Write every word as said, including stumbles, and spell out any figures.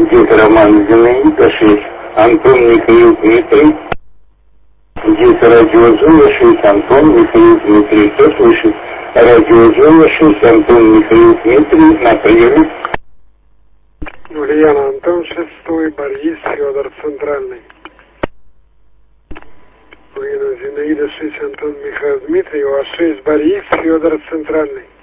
Где-то Роман Зинаида, шесть. Антон Михаил Дмитрий. Где-то радио Зоя, шесть. Антон Михаил Дмитрий. Кто слышит? Радио Зоя, шесть. Антон Михаил Дмитрий. На приеме. Ульяна, Антон, шестой. Борис, Федор, Центральный. Ульяна, Зинаида, шесть. Антон Михаил Дмитрий. У вас шесть. Борис, Федор, Центральный.